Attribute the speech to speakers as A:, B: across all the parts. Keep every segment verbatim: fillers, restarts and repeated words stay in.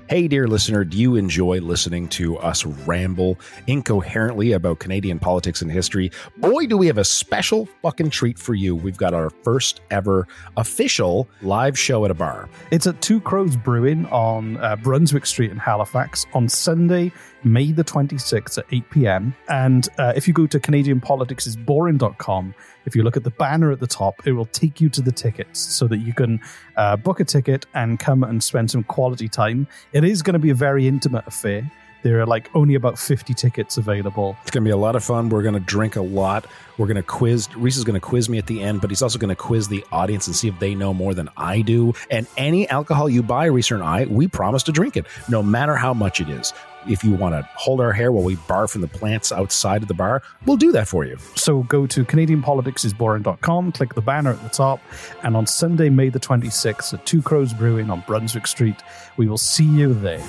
A: Hey, dear listener, do you enjoy listening to us ramble incoherently about Canadian politics and history? Boy, do we have a special fucking treat for you. We've got our first ever official live show at a bar.
B: It's at Two Crows Brewing on uh, Brunswick Street in Halifax on Sunday, May the twenty-sixth at eight p.m. And uh, if you go to Canadian Politics is Boring dot com, if you look at the banner at the top, it will take you to the tickets so that you can uh, book a ticket and come and spend some quality time. It is going to be a very intimate affair. There are like only about fifty tickets available.
A: It's going to be a lot of fun. We're going to drink a lot. We're going to quiz. Reese is going to quiz me at the end, but he's also going to quiz the audience and see if they know more than I do. And any alcohol you buy, Reese and I, we promise to drink it, no matter how much it is. If you want to hold our hair while we barf from the plants outside of the bar, we'll do that for you.
B: So go to Canadian Politics is Boring dot com, click the banner at the top, and on Sunday, May the twenty-sixth at Two Crows Brewing on Brunswick Street, we will see you there.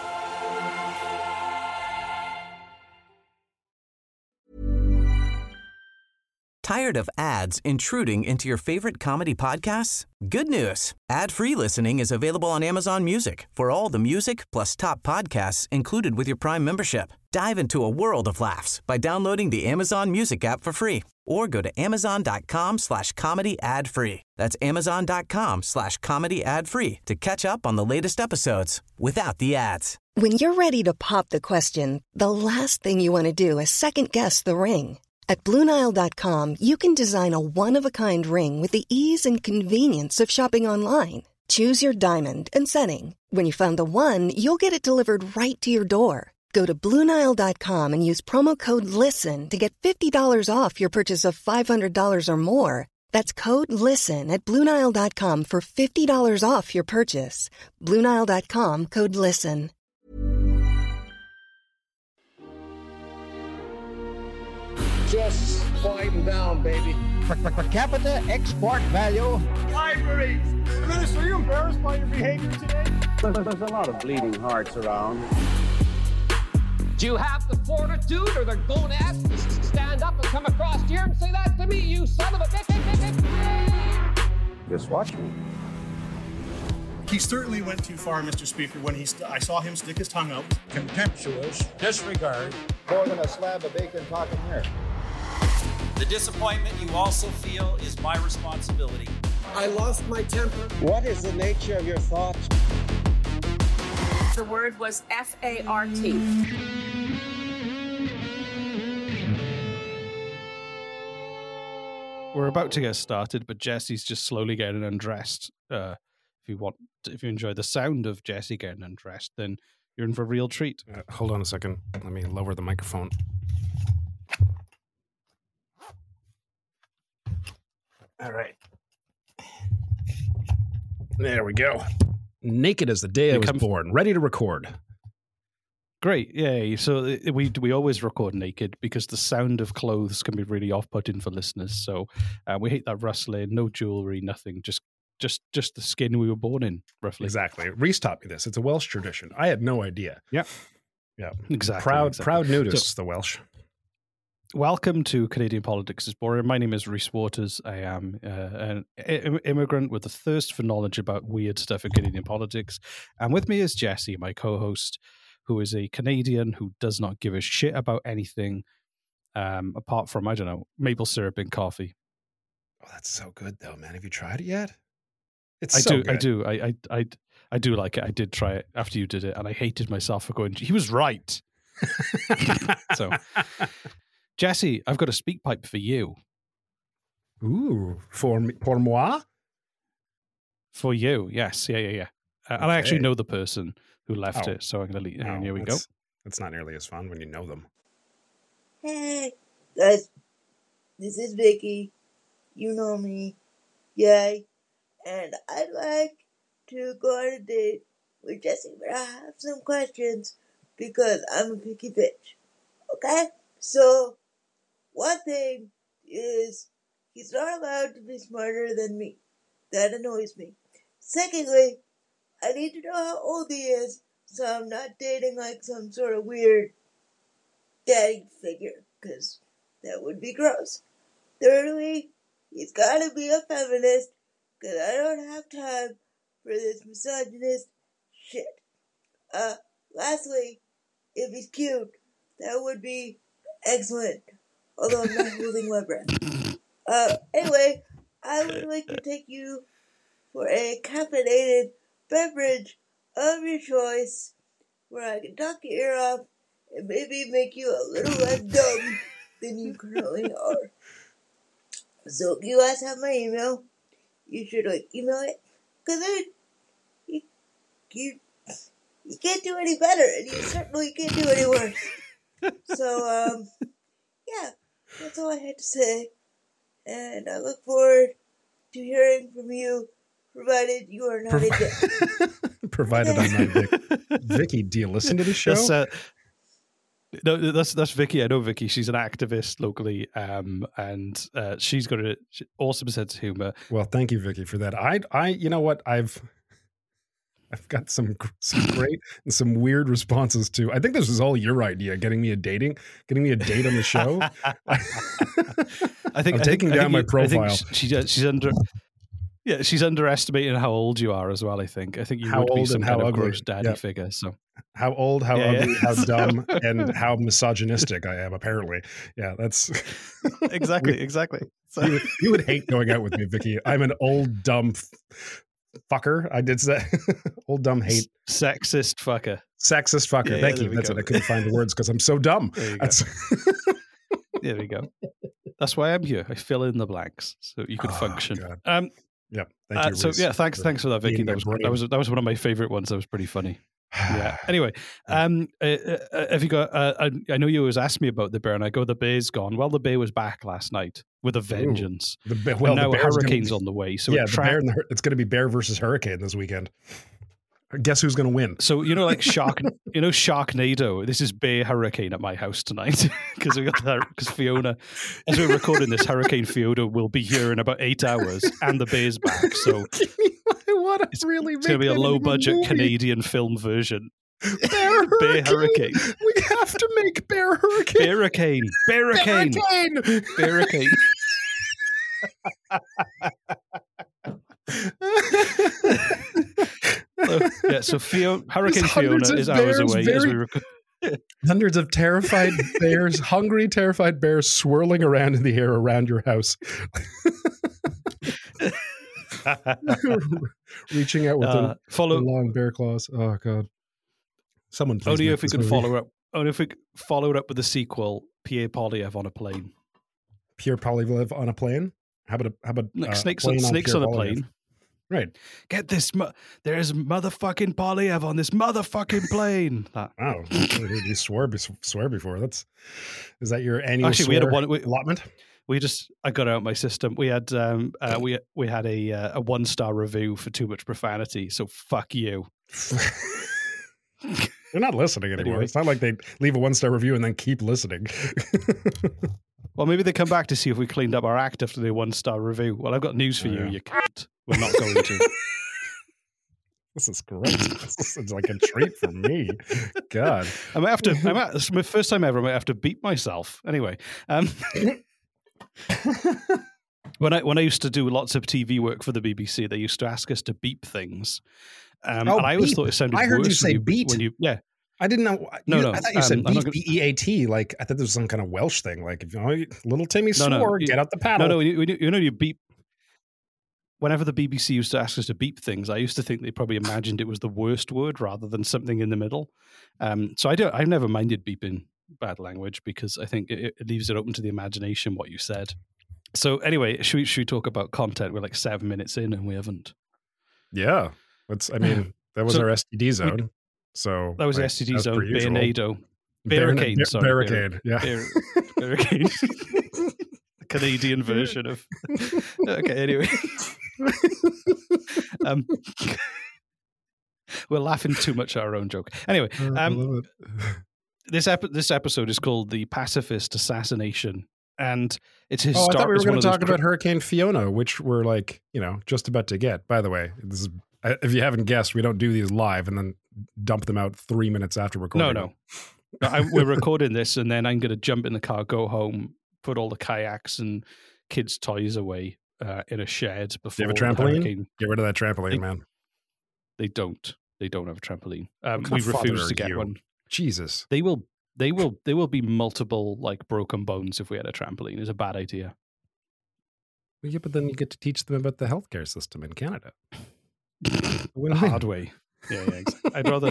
C: Tired of ads intruding into your favorite comedy podcasts? Good news. Ad-free listening is available on Amazon Music for all the music plus top podcasts included with your Prime membership. Dive into a world of laughs by downloading the Amazon Music app for free or go to amazon.com slash comedy ad free. That's amazon.com slash comedy ad free to catch up on the latest episodes without the ads.
D: When you're ready to pop the question, the last thing you want to do is second guess the ring. At Blue Nile dot com, you can design a one-of-a-kind ring with the ease and convenience of shopping online. Choose your diamond and setting. When you find the one, you'll get it delivered right to your door. Go to Blue Nile dot com and use promo code LISTEN to get fifty dollars off your purchase of five hundred dollars or more. That's code LISTEN at Blue Nile dot com for fifty dollars off your purchase. Blue Nile dot com, code LISTEN.
E: Just quieten down, baby.
F: Per, per, per capita export value.
E: Libraries! Minister, are you embarrassed by your behavior today?
G: There's, there's a lot of bleeding hearts around.
H: Do you have the fortitude or the gonads to stand up and come across here and say that to me, you son of a bitch?
G: Just watch me.
I: He certainly went too far, Mister Speaker, when he st- I saw him stick his tongue out.
F: Contemptuous disregard.
G: More than a slab of bacon talking here.
J: The disappointment you also feel is my responsibility.
E: I lost my temper.
G: What is the nature of your thoughts?
K: The word was F A R T.
B: We're about to get started, but Jesse's just slowly getting undressed. Uh, if you want, if you enjoy the sound of Jesse getting undressed, then you're in for a real treat.
A: Uh, hold on a second. Let me lower the microphone. All right. There we go. Naked as the day I was born, ready to record.
B: Great, yay. So we we always record naked because the sound of clothes can be really off-putting for listeners. So uh, we hate that rustling, no jewelry, nothing, just just just the skin we were born in, roughly.
A: Exactly. Reese taught me this. It's a Welsh tradition. I had no idea.
B: Yeah.
A: Yeah.
B: Exactly.
A: Proud,
B: exactly.
A: proud nudists,
B: So,
A: the Welsh.
B: welcome to Canadian Politics is Boring. My name is Reese Waters. I am uh, an im- immigrant with a thirst for knowledge about weird stuff in Canadian politics. And with me is Jesse, my co-host, who is a Canadian who does not give a shit about anything um, apart from, I don't know, maple syrup and coffee.
A: Oh, that's so good, though, man. Have you tried it yet? It's
B: I
A: so
B: do,
A: good.
B: I do, I, I, I, I do like it. I did try it after you did it, and I hated myself for going, he was right. So, Jesse, I've got a speak pipe for you.
A: Ooh, for me, pour moi?
B: For you, yes. Yeah, yeah, yeah. Uh, And I actually know the person who left
A: Oh.
B: it, so I'm going to leave.
A: No,
B: here we go.
A: that's- That's not nearly as fun when you know them.
L: Hey, guys, this is Vicky. You know me. Yay. And I'd like to go on a date with Jesse, but I have some questions because I'm a picky bitch. Okay? So, one thing is, he's not allowed to be smarter than me. That annoys me. Secondly, I need to know how old he is, so I'm not dating like some sort of weird daddy figure, because that would be gross. Thirdly, he's gotta be a feminist, because I don't have time for this misogynist shit. Uh, lastly, if he's cute, that would be excellent. Although I'm not holding my breath. Uh, anyway, I would like to take you for a caffeinated beverage of your choice, where I can talk your ear off and maybe make you a little less dumb than you currently are. So if you guys have my email, you should like email it, because then you, you you can't do any better, and you certainly can't do any worse. So um, yeah, that's all I had to say, and I look forward to hearing from you, provided you are not Provi- a dick.
A: Provided I'm not a dick. Vicky, do you listen to the show?
B: That's, uh, no, that's that's Vicky. I know Vicky. She's an activist locally, um, and uh, she's got an awesome sense of humor.
A: Well, thank you, Vicky, for that. I, I, you know what? I've, I've got some some great and some weird responses to. I think this was all your idea, getting me a dating, getting me a date on the show.
B: I think
A: I'm
B: I
A: taking
B: think,
A: down
B: I think
A: my
B: you,
A: profile.
B: I think she, she's under. Yeah, she's underestimating how old you are as well, I think. I think you
A: how
B: would
A: old
B: be some
A: and
B: kind
A: how
B: of
A: ugly.
B: gross daddy
A: Yep.
B: figure. So
A: how old, how
B: yeah,
A: ugly,
B: yeah.
A: how dumb, and how misogynistic I am, apparently. Yeah, that's...
B: exactly, exactly. So...
A: You, would, you would hate going out with me, Vicky. I'm an old, dumb f- fucker. I did say old, dumb, hate.
B: Sexist fucker.
A: Sexist fucker.
B: Yeah,
A: Thank
B: yeah,
A: you. That's
B: go.
A: it. I couldn't find the words because I'm so dumb.
B: There you
A: That's...
B: There we go. That's why I'm here. I fill in the blanks so you could
A: Oh,
B: function.
A: God.
B: Um,
A: Yep. Thank
B: uh,
A: you.
B: so
A: Reese,
B: yeah, thanks,
A: for
B: thanks for that, Vicky.
A: being
B: That
A: my
B: was
A: brain.
B: that was that was one of my favorite ones. That was pretty funny. Yeah. Anyway, um, uh, uh, have you got? Uh, I, I know you always asked me about the bear, and I go, the bear's gone. Well, the bear was back last night with a vengeance.
A: Ooh, the bear, well,
B: and now
A: the
B: a
A: bear's
B: hurricane's
A: gonna,
B: on the way. So
A: yeah,
B: it
A: the
B: tra-
A: bear and the, hur- it's going to be bear versus hurricane this weekend. Guess who's going to win?
B: So you know, like Shark, you know, Sharknado. This is Bear Hurricane at my house tonight because we got that. Because Fiona, as we're recording this, Hurricane Fiona will be here in about eight hours, and the bear's back. So
A: I want to
B: it's,
A: really.
B: It's going to be a low budget
A: movie.
B: Canadian film version.
A: Bear
B: Bear
A: Hurricane.
B: Hurricane.
A: We have to make Bear Hurricane.
B: Bear Hurricane. Bear Hurricane. Bear Hurricane. So, yeah, so Fiona, Hurricane Fiona is hours away
A: very,
B: as we record.
A: Hundreds of terrified bears, hungry, terrified bears swirling around in the air around your house. Reaching out with
B: Uh,
A: the,
B: follow-
A: the long bear claws. Oh, God. Someone please
B: Only
A: make
B: if we
A: this
B: could
A: movie.
B: follow up. Only if we could follow it up with the sequel, Pierre Polyev on a plane.
A: Pierre Polyev on a plane? How about a, how about
B: Like
A: uh,
B: snakes,
A: plane
B: on, snakes
A: Pierre
B: on a
A: Polyev?
B: plane.
A: Right.
B: Get this. Mo- there's motherfucking Polyev on this motherfucking plane. That.
A: Wow. You swore, swear before. That's, is that your annual
B: Actually, we had a
A: swear
B: one. We,
A: allotment?
B: we just, I got out my system. We had, um, uh, we we had a uh, a one star review for too much profanity. So fuck you.
A: They're not listening anymore.
B: Anyway.
A: It's not like they leave a one star review and then keep listening.
B: Well, maybe they come back to see if we cleaned up our act after the one star review. Well, I've got news for
A: Oh,
B: you.
A: yeah.
B: You can't. We're not going to.
A: This is great. This is like a treat for me. God.
B: I might have to. I might, this is my first time ever. I might have to beat myself. Anyway, um, when I when I used to do lots of T V work for the B B C, they used to ask us to beep things, um,
A: Oh,
B: and I always
A: beep.
B: thought it sounded
A: I heard
B: worse
A: you say
B: when you,
A: beat.
B: when you yeah.
A: I didn't know.
B: No,
A: you,
B: no,
A: I thought you
B: um,
A: said
B: I'm not
A: beat,
B: gonna-
A: B E A T. Like, I thought there was some kind of Welsh thing. Like, if you know, little Timmy
B: No, no,
A: swore,
B: you-
A: get out the paddle.
B: No, no, you, you know you beep. Whenever the B B C used to ask us to beep things, I used to think they probably imagined it was the worst word rather than something in the middle. Um, so I don't. I've never minded beeping bad language because I think it, it leaves it open to the imagination what you said. So anyway, should we, should we talk about content? We're like seven minutes in and we haven't.
A: Yeah. That's, I mean, that was
B: So
A: our S T D zone.
B: we-
A: so
B: That was
A: like,
B: the S T D
A: as per
B: zone,
A: usual.
B: Bearnado.
A: Bear-
B: Barricade,
A: Bar-
B: sorry.
A: Barricade, yeah.
B: Bar- Barricade. The Canadian version of... Okay, anyway. um, we're laughing too much at our own joke. Anyway,
A: Oh, I
B: um,
A: love it.
B: this, ep- this episode is called The Pacifist Assassination. And it's
A: Oh, I
B: historic.
A: thought we were
B: it's one
A: going
B: of
A: to
B: those
A: talk
B: cr-
A: about Hurricane Fiona, which we're like, you know, just about to get. By the way, this is, if you haven't guessed, we don't do these live and then dump them out three minutes after recording.
B: No, no. no I, we're recording this, and then I'm going to jump in the car, go home, put all the kayaks and kids' toys away uh, in a shed
A: Do
B: before
A: you have a
B: the
A: trampoline?
B: hurricane.
A: Get rid of that trampoline,
B: They-
A: man.
B: They don't. they don't have a trampoline. Um,
M: What
B: we
M: kind of father
B: refuse
M: are
B: to get
M: you?
B: one.
M: Jesus.
B: They will, they will, there will be multiple like broken bones if we had a trampoline. It's a bad idea.
M: Well, yeah, but then you get to teach them about the healthcare system in Canada.
B: The hard way. Yeah, yeah. Exactly. I'd rather.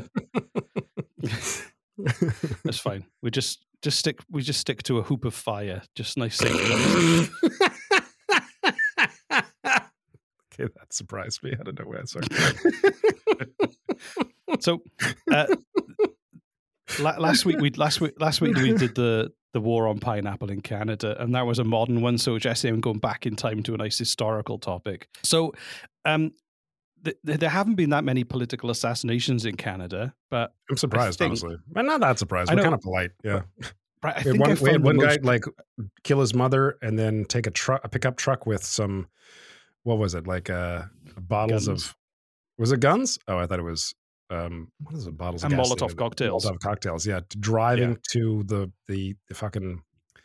B: That's fine. We just just stick. We just stick to a hoop of fire. Just nice. Safe.
M: Okay, that surprised me. I don't know where. Sorry.
B: So uh, la- last week we last week last week we did the the war on pineapple in Canada, and that was a modern one. So Jesse, I'm going back in time to a nice historical topic. So um, th- th- there haven't been that many political assassinations in Canada, but
M: I'm surprised,
B: think,
M: honestly. I'm not that surprised.
B: I
M: We're
B: know,
M: kind of polite. Yeah.
B: Right, I
M: we had
B: think
M: one,
B: I
M: we had
B: found
M: one
B: the
M: guy
B: most-
M: like kill his mother and then take a truck, a pickup truck with some, what was it? Like uh, bottles
B: Guns.
M: of, was it guns? Oh, I thought it was, um, what is it? Bottles of
B: And
M: gasoline.
B: Molotov cocktails.
M: Molotov cocktails. Yeah. to Driving
B: Yeah.
M: to the, the, the fucking,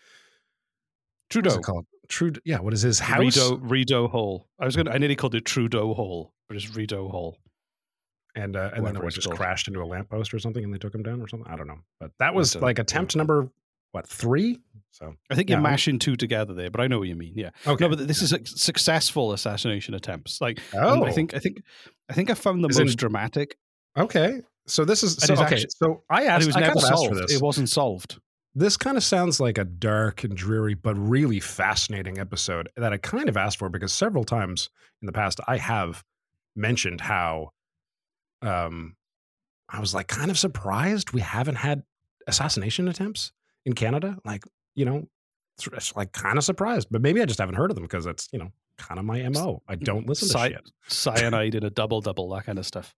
B: Trudeau.
M: what's it called? Trudeau. Yeah. What is his house?
B: Rideau, Rideau Hall. I was going to, I nearly called it Trudeau Hall, but it's Rideau Hall.
M: And, uh, and then
B: Whatever
M: it
B: it's
M: just
B: called.
M: crashed into a lamppost or something and they took him down or something. I don't know. But that
B: I
M: was
B: don't-
M: like attempt number, what, three? So
B: I think
M: yeah,
B: you're
M: I'm-
B: mashing two together there, but I know what you mean. Yeah.
M: Okay.
B: No, but this is a successful assassination attempts. Like,
M: Oh.
B: and I think, I think, I think I found the
M: As
B: most
M: in-
B: dramatic.
M: Okay. So this is,
B: And
M: so,
B: it's
M: okay.
B: actually-
M: so I
B: And
M: asked,
B: it was
M: I
B: never
M: kind of asked
B: solved.
M: for this.
B: It wasn't solved.
M: This kind of sounds like a dark and dreary, but really fascinating episode that I kind of asked for because several times in the past I have mentioned how um, I was like kind of surprised we haven't had assassination attempts in Canada. Like, you know, it's, it's like kind of surprised, but maybe I just haven't heard of them because it's, you know, kind of my M O. I don't listen to
B: Cy-
M: shit.
B: Cyanide in a double double, that kind of stuff.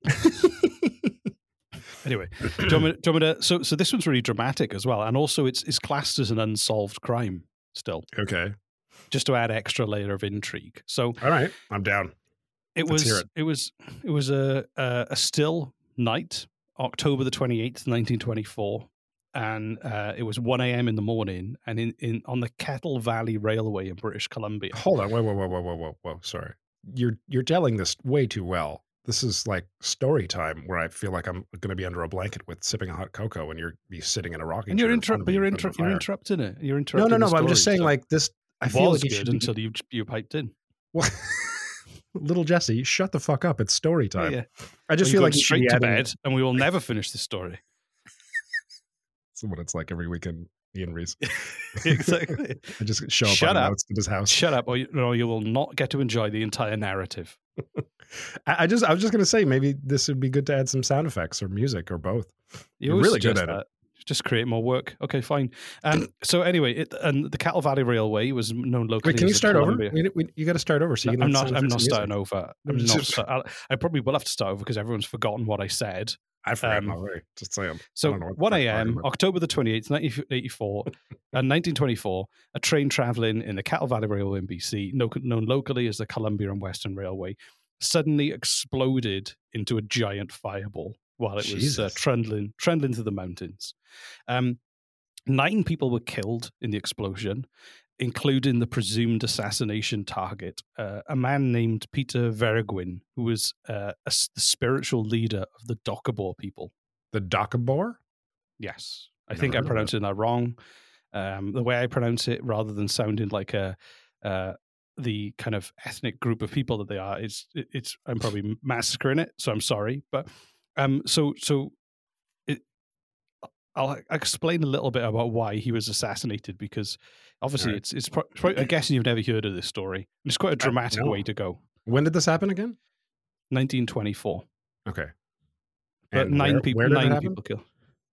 B: Anyway, do you, want me, do you want me to? So, so this one's really dramatic as well, and also it's it's classed as an unsolved crime still.
M: Okay.
B: Just to add extra layer of intrigue. So,
M: all right, I'm down.
B: It
M: Let's
B: was
M: hear
B: it.
M: it.
B: was it was a a, a still night, October the twenty eighth, nineteen twenty four, and uh, it was one a m in the morning, and in, in on the Kettle Valley Railway in British Columbia.
M: Hold on, whoa, whoa, whoa, whoa, whoa, whoa, whoa. Sorry, you're you're telling this way too well. This is like story time where I feel like I'm going to be under a blanket with sipping a hot cocoa, and you're be sitting in a rocking
B: And
M: chair.
B: you're
M: in
B: inter-
M: front of
B: but
M: me
B: you're
M: in front
B: inter-
M: of a
B: you're
M: fire.
B: interrupting it. You're
M: No,
B: interrupting.
M: no, no.
B: the
M: But I'm just
B: story,
M: saying,
B: so-
M: like this. I
B: It
M: feel
B: was
M: like it
B: good
M: should
B: until
M: be.
B: you you piped in.
M: Well, little Jesse, shut the fuck up. It's story time.
B: Yeah.
M: I just
B: We're
M: feel
B: going
M: like you should
B: straight
M: be
B: to
M: adding-
B: bed, and we will never finish this story.
M: That's what it's like every weekend, Ian Reese.
B: Exactly.
M: I just show up
B: Shut
M: on
B: up.
M: notes at his house.
B: Shut up, or you, or you will not get to enjoy the entire narrative.
M: I I just, I was just going to say, maybe this would be good to add some sound effects or music or both.
B: You
M: You're
B: always
M: really good
B: suggest
M: at
B: that.
M: it.
B: Just create more work. Okay, fine. Um, so anyway, it, and the Cattle Valley Railway was known locally.
M: Wait, can
B: as
M: you
B: the
M: start over?
B: Columbia-
M: We, we, you got to start over. So you
B: No,
M: can
B: I'm
M: add
B: not.
M: sound
B: I'm
M: effects
B: not
M: and music.
B: starting over. I'm
M: Just-
B: not. Start, I'll- I probably will have to start over because everyone's forgotten what I said.
M: I forgot
B: Um,
M: already. Just saying. I
B: So
M: don't know what the
B: one
M: fuck
B: a
M: I'm
B: m,
M: talking about.
B: October the twenty-eighth, nineteen eighty-four, and nineteen twenty-four, a train traveling in the Cattle Valley Railway in B C, no- known locally as the Columbia and Western Railway, suddenly exploded into a giant fireball while it was uh,
M: Jesus.
B: trundling, trundling through the mountains. Um, nine people were killed in the explosion, including the presumed assassination target, uh, a man named Peter Verguin, who was uh, a s- the spiritual leader of the Dokabor people.
M: The Dokabor?
B: Yes. I
M: Never
B: think
M: heard
B: I'm
M: of
B: pronouncing that wrong. Um, the way I pronounce it, rather than sounding like a uh, the kind of ethnic group of people that they are, is it, it's I'm probably massacring it. So I'm sorry, but um, so so it, I'll explain a little bit about why he was assassinated because obviously
M: All right.
B: it's it's. Pro- pro- I guess you've never heard of this story. It's quite a dramatic
M: no.
B: way to go.
M: When did this happen again?
B: nineteen twenty-four,
M: Okay.
B: but
M: And
B: nine
M: where-
B: people
M: where did it
B: nine
M: happen?
B: people killed.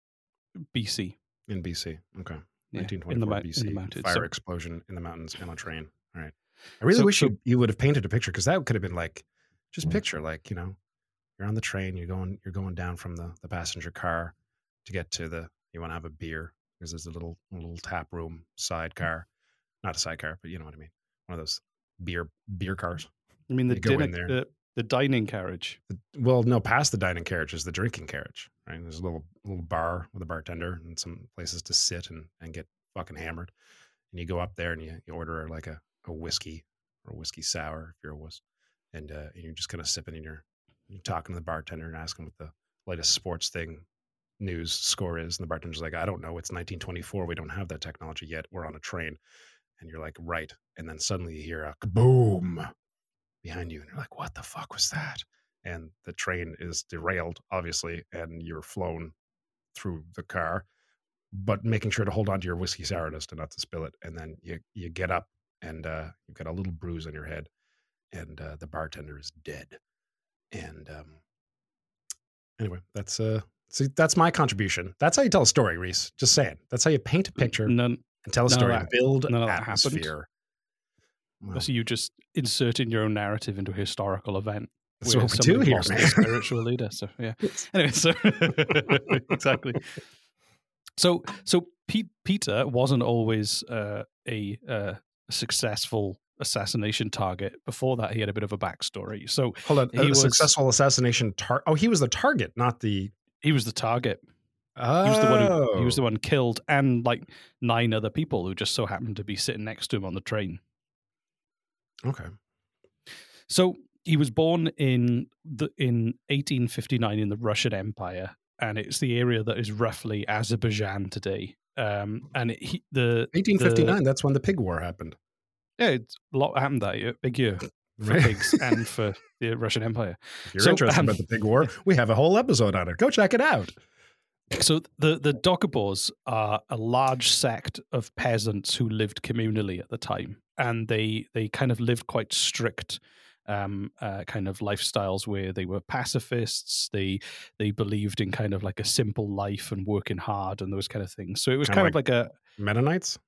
B: B C.
M: In B C. Okay.
B: Yeah,
M: nineteen
B: in the
M: twenty-four
B: mou- in
M: B
B: the
M: C.
B: mountains.
M: Fire
B: So-
M: explosion in the mountains on a train. All right. I really
B: So-
M: wish
B: so-
M: you, you would have painted a picture because that could have been like, just picture like, you know, you're on the train, you're going, you're going down from the, the passenger car to get to the, you want to have a beer because there's a little, a little tap room sidecar, not a sidecar, but you know what I mean? One of those beer, beer cars.
B: I mean the
M: You go in
B: dinner,
M: there.
B: the, the dining carriage.
M: Well, no, past the dining carriage is the drinking carriage, right? There's a little little bar with a bartender and some places to sit and, and get fucking hammered. And you go up there and you, you order like a, a whiskey or a whiskey sour if you're a wuss. And, uh, and you're just kind of sipping in your you're talking to the bartender and asking what the latest sports thing news score is. And the bartender's like, I don't know. It's nineteen twenty-four. We don't have that technology yet. We're on a train. And you're like, right. And then suddenly you hear a kaboom behind you. And you're like, what the fuck was that? And the train is derailed, obviously, and you're flown through the car, but making sure to hold on to your whiskey sourness to not to spill it. And then you, you get up and uh, you've got a little bruise on your head, and uh, the bartender is dead. And um, anyway, that's uh, see, that's my contribution. That's how you tell a story, Reese. Just saying. That's how you paint a picture
B: none,
M: and tell a story and build
B: none of that
M: atmosphere.
B: Well, so you just inserting your own narrative into a historical event.
M: That's what we do here, man.
B: Spiritual leader. So yeah. Anyway, so exactly. So so Pete, Peter wasn't always uh, a uh, successful assassination target. Before that, he had a bit of a backstory. So
M: hold on,
B: he
M: a
B: was,
M: successful assassination target. Oh, he was the target, not the.
B: He was the target.
M: Oh.
B: He was the one who he was the one killed, and like nine other people who just so happened to be sitting next to him on the train.
M: Okay.
B: So he was born in the in eighteen fifty-nine in the Russian Empire, and it's the area that is roughly Azerbaijan today. Um, and it, he, the
M: eighteen fifty-nine, the, that's when the pig war happened.
B: Yeah, it's, a lot happened that year. Big year for
M: Right.
B: pigs and for the Russian Empire.
M: If you're
B: So,
M: interested
B: um,
M: about the pig war, we have a whole episode on it. Go check it out.
B: So the the Dokobors are a large sect of peasants who lived communally at the time, and they they kind of lived quite strict um, uh, kind of lifestyles where they were pacifists. They they believed in kind of like a simple life and working hard and those kind of things. So it was
M: Kinda
B: kind of like a
M: Mennonites.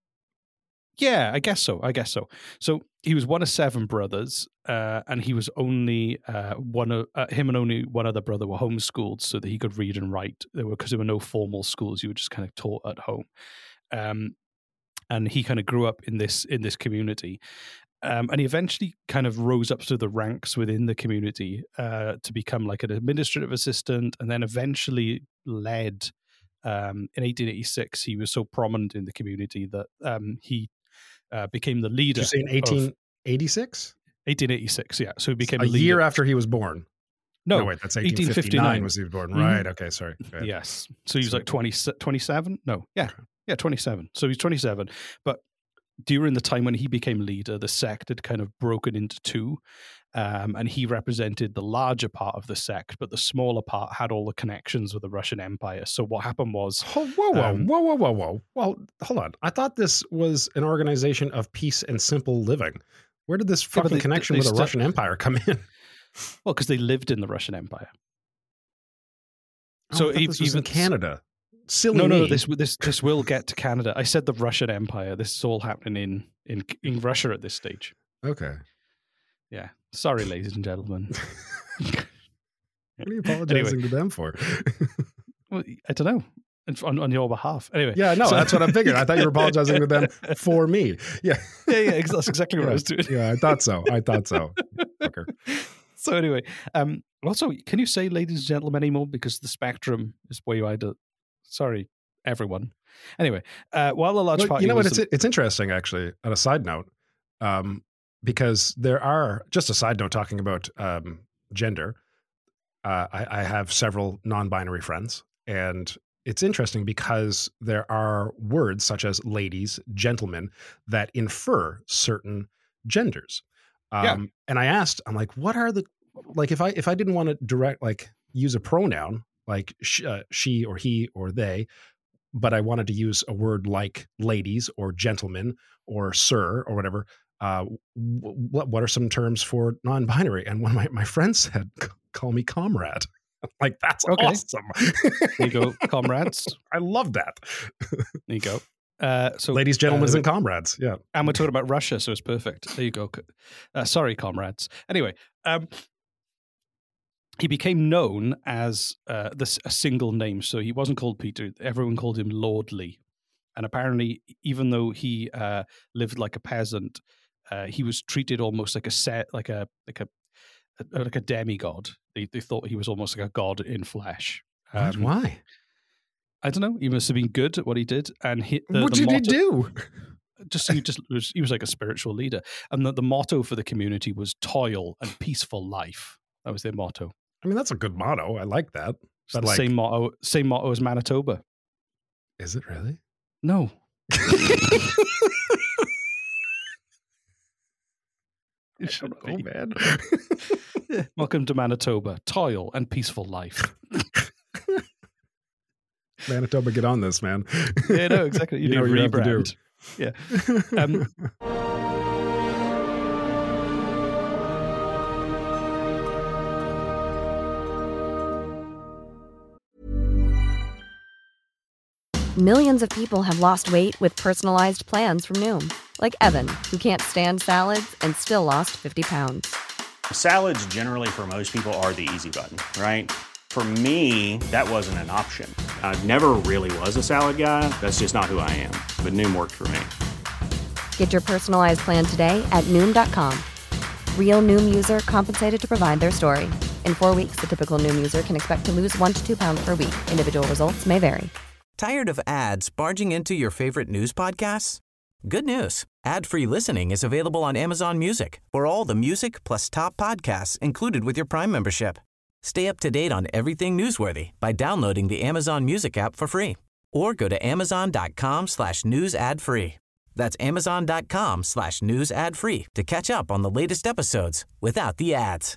B: yeah, I guess so. I guess so. So he was one of seven brothers, uh, and he was only uh, one of uh, him and only one other brother were homeschooled so that he could read and write. There were because there were no formal schools; you were just kind of taught at home. Um, and he kind of grew up in this in this community, um, and he eventually kind of rose up through the ranks within the community uh, to become like an administrative assistant, and then eventually led. Um, in eighteen eighty-six, he was so prominent in the community that um, he uh, became the leader.
M: Did you say in eighteen eighty-six?
B: eighteen eighty-six, yeah. So he became
M: a
B: the leader.
M: year after he was born.
B: No,
M: no wait, that's eighteen fifty-nine was he was born.
B: Mm-hmm.
M: Right. Okay. Sorry.
B: Yes. So he was like twenty, twenty-seven? No. Yeah. Yeah, twenty-seven. So he's twenty-seven. But during the time when he became leader, the sect had kind of broken into two. Um, and he represented the larger part of the sect, but the smaller part had all the connections with the Russian Empire. So what happened was...
M: Oh, whoa, whoa,
B: um,
M: whoa, whoa, whoa, whoa. Well, hold on. I thought this was an organization of peace and simple living. Where did this fucking
B: they-
M: connection
B: they
M: with the
B: stu-
M: Russian Empire come in?
B: Well, because they lived in the Russian Empire.
M: Oh,
B: So
M: I thought
B: e-
M: this was
B: even
M: in Canada. Silly
B: no, no,
M: me.
B: this this this will get to Canada. I said the Russian Empire. This is all happening in in in Russia at this stage.
M: Okay.
B: Yeah. Sorry, ladies and gentlemen.
M: What are you apologizing
B: Anyway.
M: to them for?
B: Well, I don't know. It's On, on your behalf. Anyway.
M: Yeah, no,
B: so-
M: that's what I'm figuring. I thought you were apologizing to them for me. Yeah.
B: Yeah, yeah, ex- that's exactly what I was doing.
M: Yeah, I thought so. I thought so. Fucker.
B: So anyway, um, also, can you say ladies and gentlemen anymore? Because the spectrum is where you either, sorry, everyone. Anyway, uh, while a large
M: Well,
B: party
M: you know what?
B: was
M: It's it's interesting actually. On a side note, um, because there are just a side note talking about um, gender. Uh, I, I have several non-binary friends, and it's interesting because there are words such as ladies, gentlemen that infer certain genders. Um,
B: Yeah.
M: And I asked, I'm like, what are the like if I if I didn't want to direct like use a pronoun like sh- uh, she or he or they, but I wanted to use a word like ladies or gentlemen or sir or whatever. Uh, what what are some terms for non-binary? And one of my, my friends said, call me comrade. Like, that's
B: Okay.
M: awesome.
B: There you go, comrades.
M: I love that.
B: There you go. Uh, so,
M: Ladies, gentlemen,
B: uh,
M: and comrades. Yeah.
B: and we're talking about Russia, so it's perfect. There you go. Uh, sorry, comrades. Anyway, um, he became known as uh, this a single name, so he wasn't called Peter. Everyone called him Lordly, and apparently, even though he uh, lived like a peasant, uh, he was treated almost like a set, like a like a, a like a demigod. They they thought he was almost like a god in flesh.
M: What?
B: Um,
M: Why?
B: I don't know. He must have been good at what he did, and he, the,
M: What
B: the
M: did he
B: motto-
M: do?
B: Just he just was, he was like a spiritual leader, and the, the motto for the community was toil and peaceful life. That was their motto.
M: I mean, that's a good motto. I like that.
B: It's
M: But
B: the
M: like,
B: same motto, same motto as Manitoba.
M: is it really?
B: No.
M: Oh man.
B: Yeah. Welcome to Manitoba. Toil and peaceful life.
M: Manitoba, get on this, man.
B: Yeah, no, exactly. You,
M: You know
B: need
M: what you have to do.
B: rebrand. Yeah. Um,
N: Millions of people have lost weight with personalized plans from Noom. Like Evan, who can't stand salads and still lost fifty pounds.
O: Salads generally for most people are the easy button, right? For me, that wasn't an option. I never really was a salad guy. That's just not who I am. But Noom worked for me.
N: Get your personalized plan today at Noom dot com. Real Noom user compensated to provide their story. In four weeks, the typical Noom user can expect to lose one to two pounds per week. Individual results may vary.
C: Tired of ads barging into your favorite news podcasts? Good news. Ad-free listening is available on Amazon Music for all the music plus top podcasts included with your Prime membership. Stay up to date on everything newsworthy by downloading the Amazon Music app for free or go to amazon.com slash news ad free. That's amazon.com slash news ad free to catch up on the latest episodes without the ads.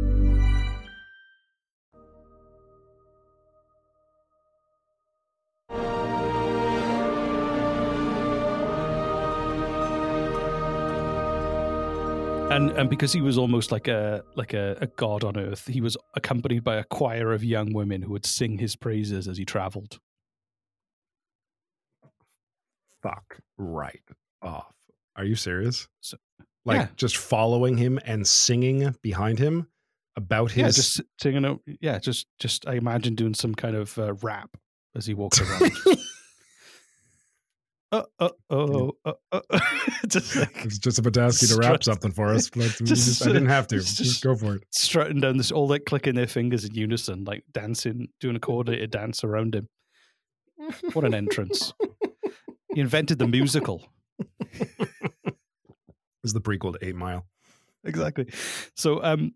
B: And and because he was almost like a like a, a god on earth, he was accompanied by a choir of young women who would sing his praises as he traveled.
M: Fuck right off. Are you serious?
B: So,
M: like
B: yeah.
M: just following him and singing behind him about his
B: Yeah, just singing. A, yeah, just just I imagine doing some kind of uh, rap as he walks around. Uh, uh, oh, uh, uh, just like,
M: it's just about to ask you to rap something for us. But
B: just,
M: just, I didn't have to.
B: Just,
M: Just go for it.
B: Strutting down this, all like clicking their fingers in unison, like dancing, doing a coordinated dance around him. What an entrance! He invented the musical.
M: This is the prequel to Eight Mile.
B: Exactly. So, um,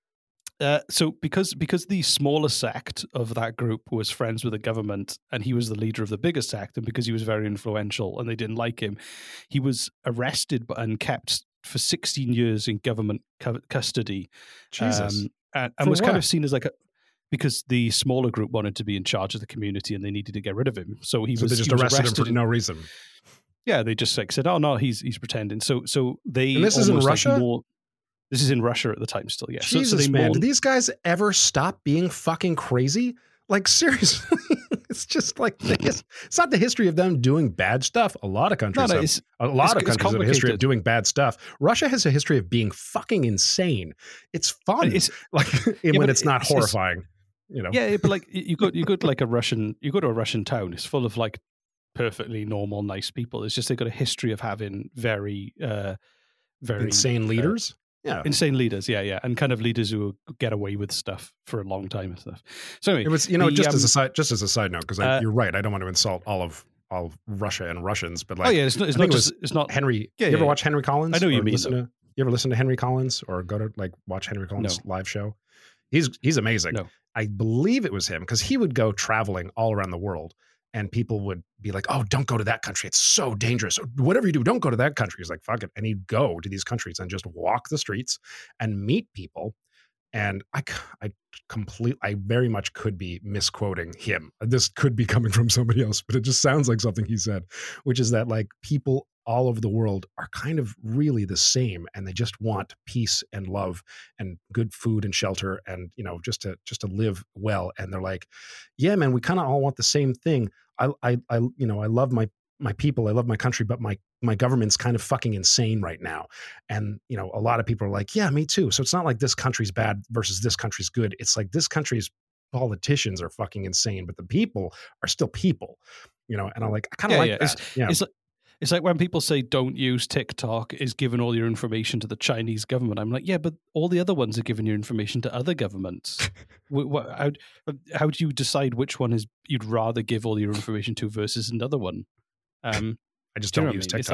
B: uh, so because because the smaller sect of that group was friends with the government, and he was the leader of the bigger sect, and because he was very influential, and they didn't like him, he was arrested and kept for sixteen years in government cu- custody.
M: Jesus,
B: um, and, and
M: For
B: was kind
M: what?
B: of seen as like a because the smaller group wanted to be in charge of the community, and they needed to get rid of him. So he
M: So
B: was
M: they just
B: he was
M: arrested,
B: arrested
M: him for
B: in-
M: no reason.
B: Yeah, they just like said, "Oh no, he's he's pretending." So so they
M: And this is in
B: almost, like,
M: Russia?
B: more- this is in Russia at the time still. Yeah. So-
M: Jesus,
B: so they
M: man,
B: more-
M: did these guys ever stop being fucking crazy? Like seriously, it's just like the his, it's not the history of them doing bad stuff. A lot of countries,
B: No, no,
M: have,
B: it's-
M: a lot
B: it's-
M: of
B: it's
M: countries have a history of
B: complicated.
M: doing bad stuff. Russia has a history of being fucking insane. It's fun,
B: It's-
M: like
B: Yeah,
M: when
B: but
M: it's not
B: it's- it's-
M: horrifying. You know,
B: Yeah, but like you go, you go to like a Russian, you go to a Russian town. It's full of like perfectly normal, nice people. It's just they got a history of having very, uh, very
M: insane
B: uh,
M: leaders. Yeah,
B: insane leaders. Yeah, yeah, and kind of leaders who get away with stuff for a long time and stuff. So anyway,
M: it was you know
B: the,
M: just
B: um,
M: as a side just as a side note because
B: uh,
M: you're right. I don't want to insult all of all of Russia and Russians, but like
B: oh yeah, it's not, it's
M: I think
B: not
M: it
B: just,
M: was
B: it's not
M: Henry.
B: Yeah,
M: you
B: yeah,
M: ever
B: yeah.
M: watch Henry Collins?
B: I know what you
M: Or
B: mean,
M: listen
B: though.
M: to, you ever listen to Henry Collins or go to like watch Henry Collins' live show? He's he's amazing.
B: No.
M: I believe it was him because he would go traveling all around the world, and people would be like, "Oh, don't go to that country; it's so dangerous. Whatever you do, don't go to that country." He's like, "Fuck it," and he'd go to these countries and just walk the streets and meet people. And I, c- I complete, I very much could be misquoting him. This could be coming from somebody else, but it just sounds like something he said, which is that like people all over the world are kind of really the same, and they just want peace and love and good food and shelter, and you know, just to just to live well. And they're like, yeah, man, we kind of all want the same thing. I, I, I, you know, I love my my people, I love my country, but my my government's kind of fucking insane right now. And, you know, a lot of people are like, yeah, me too. So it's not like this country's bad versus this country's good. It's like this country's politicians are fucking insane, but the people are still people, you know? And I'm like, I kind of
B: yeah,
M: like
B: yeah.
M: that.
B: It's,
M: yeah.
B: it's like it's like when people say don't use TikTok is giving all your information to the Chinese government. I'm like, yeah, but all the other ones are giving your information to other governments. Wh- wh- how, how do you decide which one is you'd rather give all your information to versus another one? Um,
M: I just
B: do you
M: don't
B: know
M: use
B: what I mean?
M: TikTok.
B: It's like,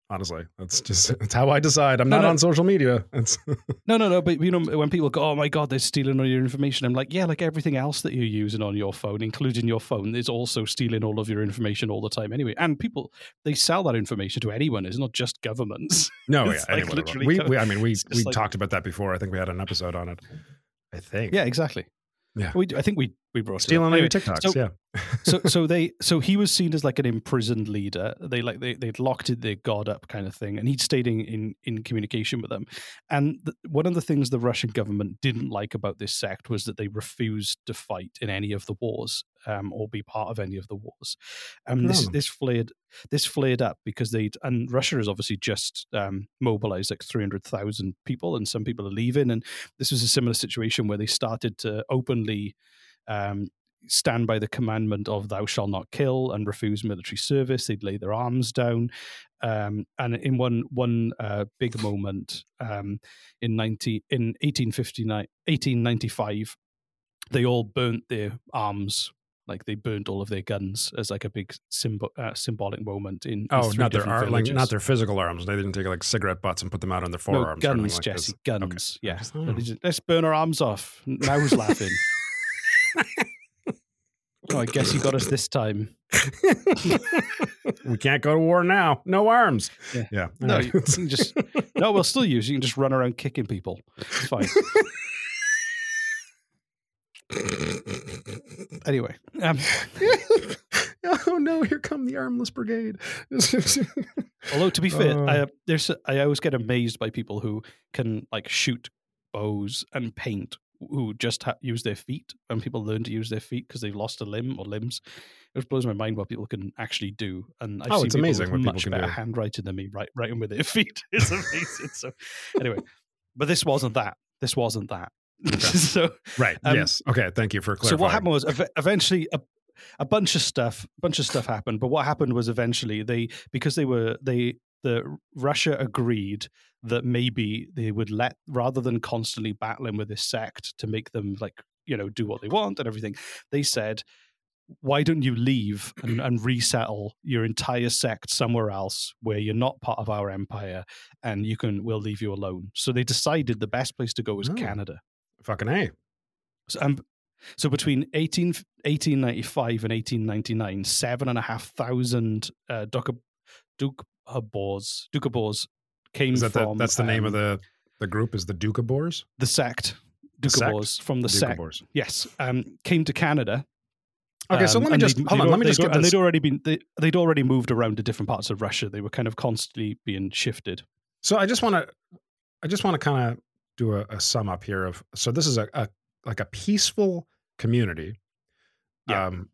M: Honestly, that's just that's how I decide. I'm
B: No,
M: not
B: no.
M: on social media. It's
B: No, no, no. But you know, when people go, "Oh my God, they're stealing all your information," I'm like, yeah, like everything else that you're using on your phone, including your phone, is also stealing all of your information all the time anyway. And people, they sell that information to anyone. It's not just governments.
M: no,
B: It's
M: yeah.
B: like
M: Anyone
B: literally
M: we,
B: co-
M: we, I mean, we
B: it's just
M: we
B: like-
M: talked about that before. I think we had an episode on it. I think.
B: Yeah, exactly.
M: Yeah.
B: We, I think we we brought
M: Stealing
B: it
M: all
B: up.
M: your
B: Anyway,
M: TikToks.
B: so-
M: yeah.
B: so so they so he was seen as like an imprisoned leader. They like they they'd locked it, their god up kind of thing, and he'd stayed in in, in communication with them. And the, one of the things the Russian government didn't like about this sect was that they refused to fight in any of the wars um, or be part of any of the wars. And um, this
M: Oh.
B: this flared this flared up because they and Russia has obviously just um, mobilized like three hundred thousand people, and some people are leaving. And this was a similar situation where they started to openly. Um, stand by the commandment of thou shalt not kill and refuse military service. They'd lay their arms down. Um, and in one one uh, big moment um, in ninety in eighteen fifty-nine, eighteen ninety-five, they all burnt their arms. Like they burnt all of their guns as like a big symbol, uh, symbolic moment in, in
M: Oh,
B: three
M: not their
B: different
M: ar- like
B: villages.
M: not their physical arms. They didn't take like cigarette butts and put them out on their
B: No,
M: forearms. or anything
B: guns,
M: like
B: Jesse,
M: this.
B: guns. Yeah,
M: Oh.
B: They just, let's burn our arms off. Now who's laughing? Oh, I guess you got us this time.
M: We can't go to war now. No arms.
B: Yeah.
M: Yeah.
B: No, you can just no. We'll still use. You can just run around kicking people. It's fine. Anyway, um,
M: oh no! Here come the armless brigade.
B: although to be fair,
M: Uh.
B: I uh, there's I always get amazed by people who can like shoot bows and paint, who just ha- use their feet. And people learn to use their feet because they've lost a limb or limbs. It just blows my mind what people can actually do. And I've
M: Oh,
B: seen
M: it's
B: people
M: amazing
B: with
M: what people
B: much
M: can
B: better
M: do.
B: handwriting than me, write, writing with their feet. It's amazing. So anyway, but this wasn't that. This wasn't that. so
M: Right.
B: um,
M: yes. Okay. Thank you for clarifying.
B: So what happened was ev- eventually a, a bunch of stuff, bunch of stuff happened. But what happened was eventually they, because they were they, the Russia agreed that maybe they would let, rather than constantly battling with this sect to make them like you know do what they want and everything, they said, why don't you leave and, and resettle your entire sect somewhere else where you're not part of our empire, and you can we'll leave you alone. So they decided the best place to go was
M: Oh.
B: Canada.
M: Fucking A.
B: So, um, so between eighteen, eighteen ninety-five and eighteen ninety-nine, seven and a half thousand uh, Doukhobors Doukhobors came
M: Is that the,
B: from.
M: that's the name
B: um,
M: of the the group? Is the Doukhobors?
B: the sect?
M: The sect?
B: Doukhobors from the sect.
M: Doukhobors.
B: Yes, um, came to Canada.
M: Okay, so
B: Um,
M: let me
B: and
M: just
B: they'd-
M: hold
B: they'd
M: on.
B: al-
M: Let me just
B: they'd
M: get
B: al- and
M: this.
B: they'd already been they, they'd already moved around to different parts of Russia. They were kind of constantly being shifted.
M: So I just want to, I just want to kind of do a, a sum up here of. So this is a, a like a peaceful community,
B: Yeah.
M: um,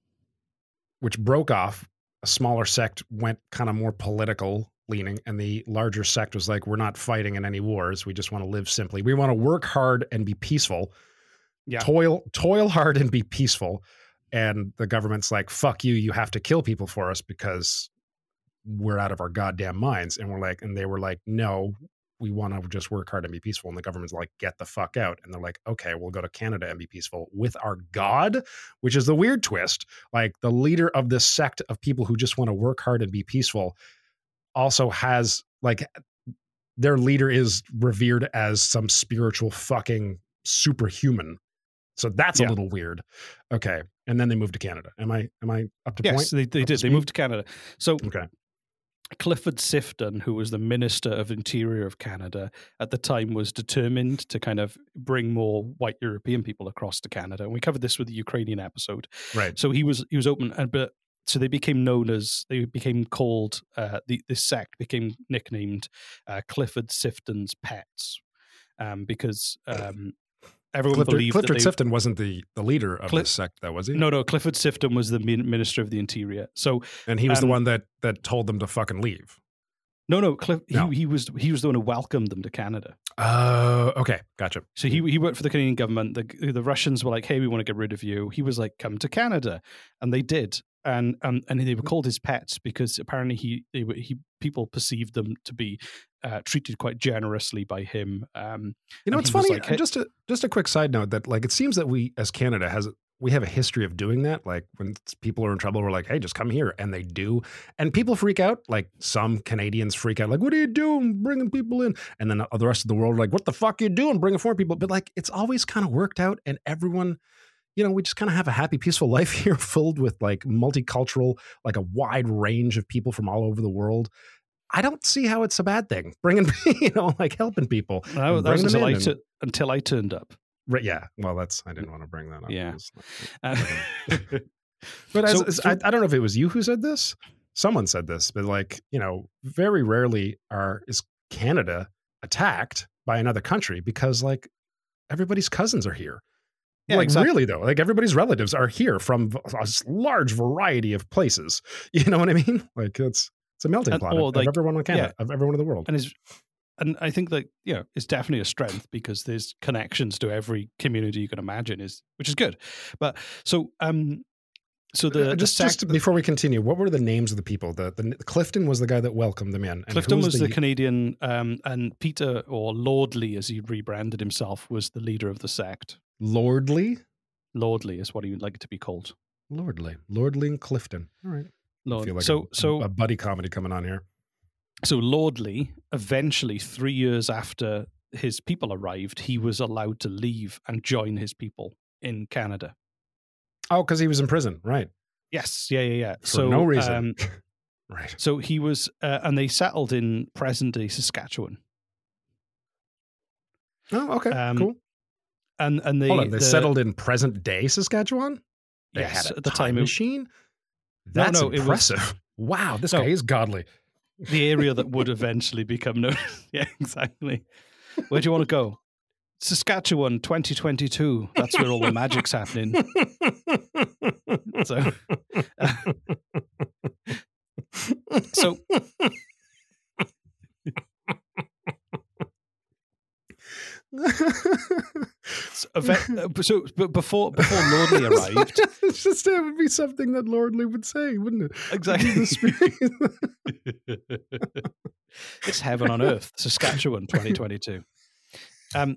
M: which broke off. A smaller sect went kind of more political leaning, and the larger sect was like, "We're not fighting in any wars. We just want to live simply. We want to work hard and be peaceful.
B: Yeah.
M: Toil, toil hard and be peaceful." And the government's like, "Fuck you! You have to kill people for us because we're out of our goddamn minds." And we're like, and they were like, "No, we want to just work hard and be peaceful." And the government's like, "Get the fuck out." And they're like, "Okay, we'll go to Canada and be peaceful with our God," which is the weird twist. Like the leader of this sect of people who just want to work hard and be peaceful also has like their leader is revered as some spiritual fucking superhuman. So that's
B: Yeah.
M: a little weird. Okay. And then they moved to Canada. Am I am I up to
B: Yes,
M: point?
B: they, they
M: Up to
B: did. They
M: speed?
B: moved to Canada. So
M: Okay.
B: Clifford Sifton, who was the Minister of Interior of Canada at the time, was determined to kind of bring more white European people across to Canada. And we covered this with the Ukrainian episode.
M: Right.
B: So he was he was open, and but so they became known as they became called uh, the this sect became nicknamed uh, Clifford Sifton's Pets, um, because um, everyone
M: Clifford,
B: believed
M: Clifford
B: that they,
M: Sifton wasn't the, the leader of
B: Cliff-
M: this sect, though, was he?
B: no no Clifford Sifton was the min- Minister of the Interior. So
M: And he was the
B: um,
M: one that that told them to fucking leave.
B: no no Cliff
M: No.
B: He, he was he was the one who welcomed them to Canada.
M: Oh, okay. Gotcha.
B: So he he worked for the Canadian government. The the Russians were like, "Hey, we want to get rid of you." He was like, "Come to Canada," and they did. And and and they were called his pets because apparently he they were, he people perceived them to be uh, treated quite generously by him. Um,
M: You know,
B: and
M: it's
B: he was
M: funny.
B: like, "Hey-"
M: just a just a quick side note that like it seems that we as Canada has we have a history of doing that. Like when people are in trouble, we're like, hey, just come here. And they do. And people freak out. Like some Canadians freak out. Like, what are you doing bringing people in? And then the rest of the world are like, what the fuck are you doing bringing foreign people? But like, it's always kind of worked out. And everyone, you know, we just kind of have a happy, peaceful life here filled with like multicultural, like a wide range of people from all over the world. I don't see how it's a bad thing. Bringing, you know, like helping people.
B: No, that was until I, t- until I turned up.
M: Right, yeah. Well, that's I didn't want to bring that up.
B: Yeah.
M: Uh, but as, so, as, I, I don't know if it was you who said this. Someone said this, but like, you know, very rarely are is Canada attacked by another country because like everybody's cousins are here. Yeah, like exactly. Really though, like everybody's relatives are here from a large variety of places. You know what I mean? Like it's it's a melting pot of, like, of everyone in Canada, yeah. of everyone in the world.
B: And is And I think that, you know, it's definitely a strength because there's connections to every community you can imagine, is which is good. But so, um, so the
M: uh, just,
B: the
M: just before we continue, what were the names of the people? The, the Clifton was the guy that welcomed them in. And
B: Clifton was, was the,
M: the
B: Canadian, um, and Peter, or Lordley, as he rebranded himself, was the leader of the sect.
M: Lordley?
B: Lordley is what he would like to be called.
M: Lordley, Lordley and Clifton. All right.
B: Lord.
M: I feel like
B: so,
M: a,
B: so
M: a buddy comedy coming on here.
B: So Lordley, eventually, three years after his people arrived, he was allowed to leave and join his people in Canada.
M: Oh, because he was in prison, right?
B: Yes, yeah, yeah, yeah.
M: For
B: so
M: no reason,
B: um,
M: right?
B: So he was, uh, and they settled in present-day Saskatchewan.
M: Oh, okay, um, cool.
B: And and they
M: Hold on, they
B: the,
M: settled in present-day Saskatchewan. They
B: yes,
M: had a
B: at the
M: time
B: time
M: machine. That's
B: no, no,
M: impressive.
B: It was,
M: wow, this
B: no,
M: guy is godly.
B: The area that would eventually become known. Yeah, exactly. Where do you want to go? Saskatchewan twenty twenty-two. That's where all the magic's happening. So, uh, so, so, so but before before Lordley arrived,
M: it's just it would be something that Lordley would say, wouldn't it?
B: Exactly. It's heaven on earth, Saskatchewan twenty twenty-two. Um,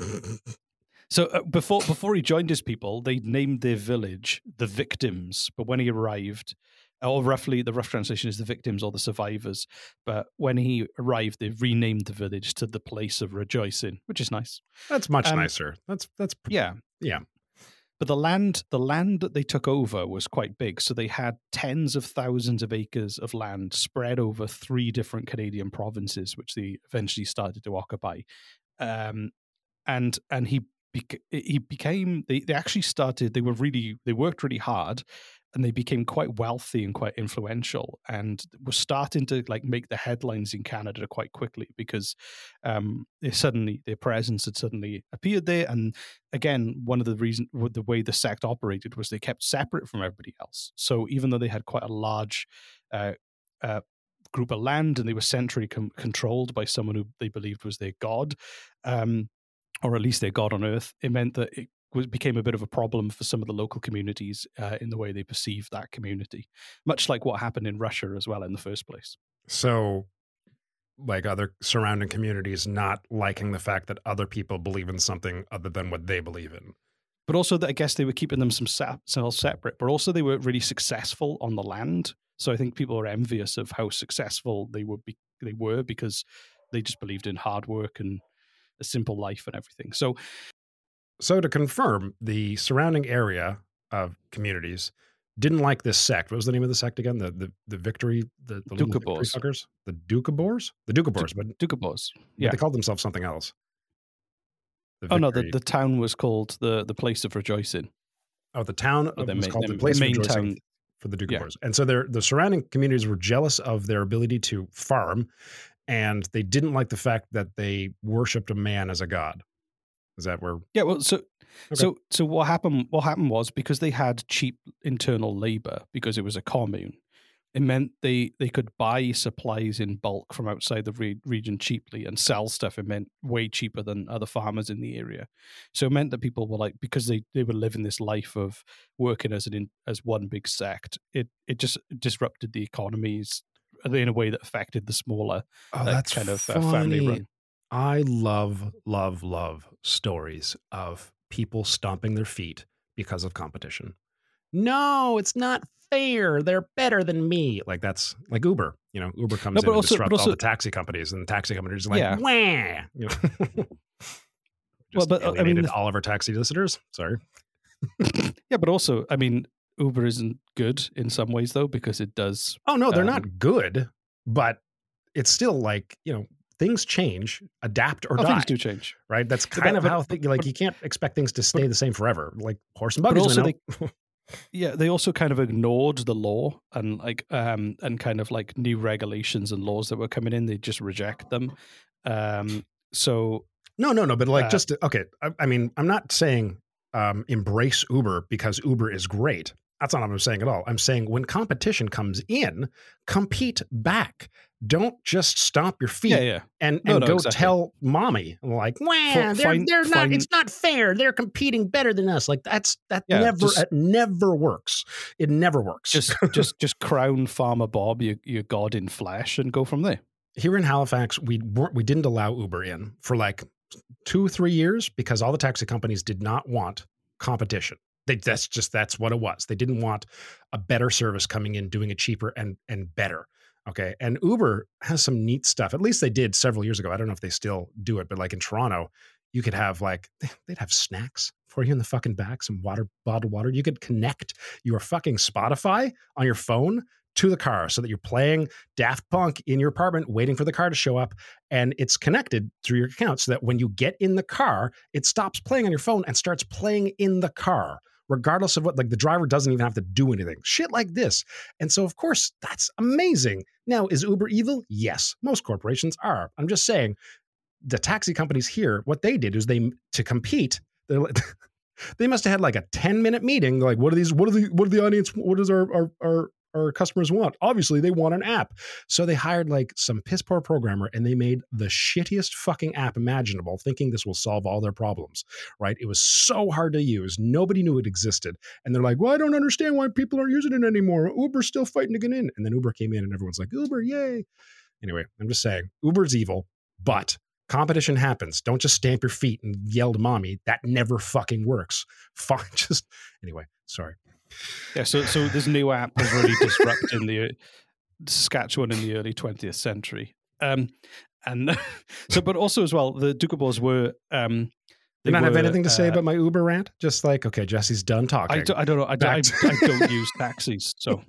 B: so uh, before before he joined his people, they named their village the Victims. But when he arrived, or roughly the rough translation is the Victims or the Survivors. But when he arrived, they renamed the village to the Place of Rejoicing, which is nice.
M: That's much
B: um,
M: nicer. That's that's
B: yeah
M: yeah.
B: But the land, the land that they took over was quite big. So they had tens of thousands of acres of land spread over three different Canadian provinces, which they eventually started to occupy. Um, and and he bec- he became they, they actually started. They were really they worked really hard, and they became quite wealthy and quite influential, and were starting to like make the headlines in Canada quite quickly because um, they suddenly their presence had suddenly appeared there. And again, one of the reasons the way the sect operated was they kept separate from everybody else. So even though they had quite a large uh, uh, group of land and they were centrally com- controlled by someone who they believed was their god, um, or at least their god on earth, it meant that it was, became a bit of a problem for some of the local communities uh, in the way they perceived that community, much like what happened in Russia as well in the first place.
M: So, like other surrounding communities not liking the fact that other people believe in something other than what they believe in.
B: But also that I guess they were keeping them some self separate, but also they were really successful on the land. So I think people are envious of how successful they would be. They were because they just believed in hard work and a simple life and everything. So,
M: so to confirm, the surrounding area of communities didn't like this sect. What was the name of the sect again? The the the victory the, the
B: Doukhobors.
M: Suckers? The Doukhobors? The Doukhobors, but
B: Doukhobors. Yeah,
M: but they called themselves something else.
B: Oh no, the, the town was called the the Place of Rejoicing.
M: Oh, the town
B: oh,
M: was
B: main,
M: called
B: the
M: the Place of
B: main
M: Rejoicing.
B: Town.
M: For the Doukhobors. Yeah. And so the surrounding communities were jealous of their ability to farm, and they didn't like the fact that they worshipped a man as a god. Is that where?
B: Yeah. Well, so, okay. so, so what happened, what happened was because they had cheap internal labor, because it was a commune, it meant they, they could buy supplies in bulk from outside the re- region cheaply and sell stuff. It meant way cheaper than other farmers in the area. So it meant that people were like, because they, they were living this life of working as an in, as one big sect, it it just disrupted the economies in a way that affected the smaller
M: oh, that's
B: uh, kind of
M: funny.
B: uh, family run.
M: I love, love, love stories of people stomping their feet because of competition. No, it's not fair. They're better than me. Like that's like Uber. You know, Uber comes
B: No,
M: in
B: but
M: and
B: also-
M: disrupts
B: but also-
M: all the taxi companies, and the taxi companies are like,
B: Yeah.
M: wah. You know?
B: Well, but uh, I mean,
M: alienated all of our taxi listeners. Sorry.
B: yeah, but also, I mean, Uber isn't good in some ways though because it does.
M: Oh no, they're
B: um,
M: not good, but it's still like, you know, things change, adapt or
B: oh,
M: die.
B: Things do change,
M: right? That's
B: But-
M: kind of
B: but-
M: how th- like
B: but-
M: you can't expect things to stay the same forever. Like horse and
B: But
M: buggies.
B: also,
M: went
B: they,
M: out.
B: yeah, they also kind of ignored the law and like um and kind of like new regulations and laws that were coming in. They just reject them. Um, so
M: No, no, no. But like,
B: Uh,
M: just to- okay. I, I mean, I'm not saying um, embrace Uber because Uber is great. That's not what I'm saying at all. I'm saying when competition comes in, compete back. Don't just stomp your feet
B: Yeah, yeah.
M: and,
B: No,
M: and
B: no,
M: go
B: exactly.
M: tell mommy like, "Wow,
B: Fi-
M: they're,
B: find-
M: they're not.
B: find-
M: It's not fair. They're competing better than us." Like that's that
B: Yeah,
M: never
B: just-
M: it never works. It never works.
B: just just just crown Farmer Bob, your your god in flesh, and go from there.
M: Here in Halifax, we weren't we didn't allow Uber in for like two, three years because all the taxi companies did not want competition. They, that's just that's what it was. They didn't want a better service coming in, doing it cheaper and and better. Okay, and Uber has some neat stuff. At least they did several years ago. I don't know if they still do it, but like in Toronto, you could have like they'd have snacks for you in the fucking back, some water, bottled water. You could connect your fucking Spotify on your phone to the car so that you're playing Daft Punk in your apartment, waiting for the car to show up, and it's connected through your account so that when you get in the car, it stops playing on your phone and starts playing in the car, regardless of what, like the driver doesn't even have to do anything. Shit like this. And so, of course, that's amazing. Now, is Uber evil? Yes, most corporations are. I'm just saying the taxi companies here, what they did is they, to compete, they're like, they must have had like a ten minute meeting. Like, what are these, what are the, what are the audience, what is our, our, our, our customers want? Obviously, they want an app. So they hired like some piss poor programmer and they made the shittiest fucking app imaginable, thinking this will solve all their problems, right? It was so hard to use. Nobody knew it existed. And they're like, well, I don't understand why people aren't using it anymore. Uber's still fighting to get in. And then Uber came in and everyone's like, Uber, yay. Anyway, I'm just saying, Uber's evil, but competition happens. Don't just stamp your feet and yell to mommy. That never fucking works. Fine, just, anyway, sorry.
B: Yeah, so so this new app was really disrupting the uh, Saskatchewan in the early twentieth century. Um, and so, but also as well, the Dougables were. Um,
M: Do you not have
B: were,
M: anything to say
B: uh,
M: about my Uber rant? Just like, okay, Jesse's done talking.
B: I, do, I don't know. I, don't- I,
M: Back to-
B: I don't use taxis, so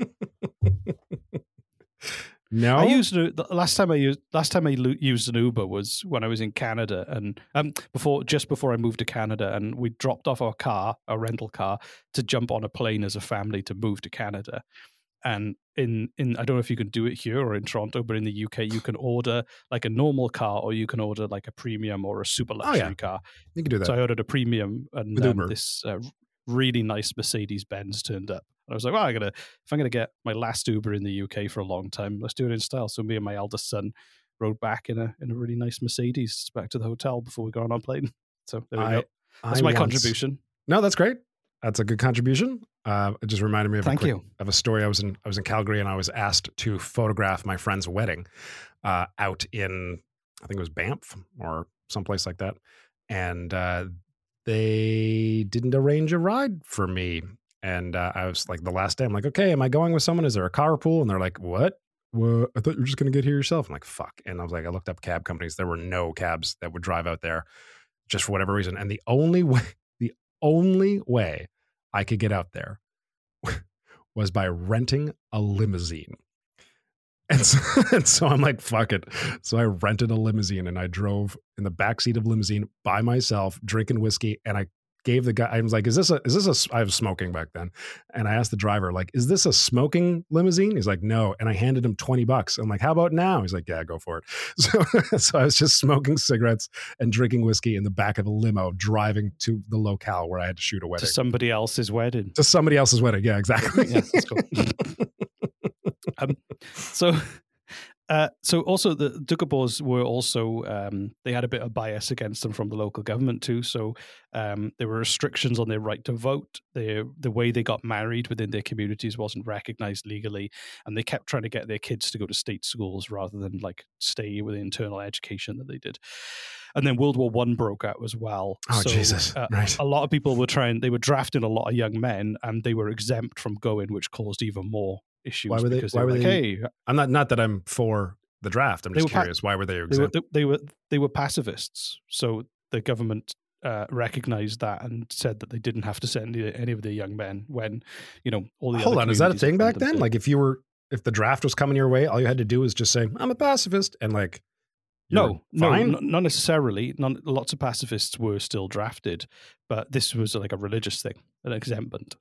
M: No,
B: I used a- the last time I used last time I lo- used an Uber was when I was in Canada, and um before just before I moved to Canada, and we dropped off our car, our rental car, to jump on a plane as a family to move to Canada. And in in I don't know if you can do it here or in Toronto, but in the U K you can order like a normal car, or you can order like a premium or a super luxury
M: Oh, yeah.
B: car.
M: You can do that.
B: So I ordered a premium, and
M: With
B: um,
M: Uber.
B: this uh, really nice Mercedes Benz turned up. And I was like, well, I gotta if I'm gonna get my last Uber in the U K for a long time, let's do it in style. So me and my eldest son rode back in a in a really nice Mercedes back to the hotel before we got on our plane. So there we
M: I-
B: go. That's
M: I
B: my
M: once-
B: contribution.
M: No, that's great. That's a good contribution. Uh, it just reminded me of
B: Thank
M: a quick,
B: you.
M: of a story. I was in I was in Calgary and I was asked to photograph my friend's wedding uh, out in I think it was Banff or someplace like that, and uh, they didn't arrange a ride for me. And uh, I was like, the last day, I'm like, okay, am I going with someone? Is there a carpool? And they're like, what? What? I thought you were just going to get here yourself. I'm like, fuck. And I was like, I looked up cab companies. There were no cabs that would drive out there just for whatever reason. And the only way, the only way I could get out there was by renting a limousine. And so, and so I'm like, fuck it. So I rented a limousine and I drove in the backseat of limousine by myself, drinking whiskey. And I gave the guy, I was like, is this a, is this a, I was smoking back then. And I asked the driver, like, is this a smoking limousine? He's like, no. And I handed him twenty bucks. I'm like, how about now? He's like, yeah, go for it. So, so I was just smoking cigarettes and drinking whiskey in the back of a limo, driving to the locale where I had to shoot a wedding.
B: To somebody else's wedding.
M: To somebody else's wedding. Yeah, exactly.
B: Yeah, that's cool. um, so, Uh, so also the Doukhobors were also, um, they had a bit of bias against them from the local government too. So um, there were restrictions on their right to vote. Their, the way they got married within their communities wasn't recognized legally. And they kept trying to get their kids to go to state schools rather than like stay with the internal education that they did. And then World War One broke out as well.
M: Oh,
B: so,
M: Jesus.
B: Uh,
M: right.
B: A lot of people were trying, they were drafting a lot of young men and they were exempt from going, which caused even more issues.
M: Why were they?
B: Because
M: Why
B: they were,
M: were
B: like,
M: they?
B: Hey,
M: I'm not. Not that I'm for the draft. I'm
B: They
M: just
B: were pa-
M: curious. Why were they
B: they were,
M: exempt?
B: they were they were pacifists. So the government uh, recognized that and said that they didn't have to send any, any of their young men when, you know, all the
M: Hold
B: other
M: on. Is that a
B: communities
M: thing
B: had
M: back
B: them
M: then?
B: to-
M: Like if you were, if the draft was coming your way, all you had to do was just say, "I'm a pacifist," and like,
B: no, no,
M: fine?
B: n- not necessarily. None, lots of pacifists were still drafted, but this was like a religious thing, an exempment.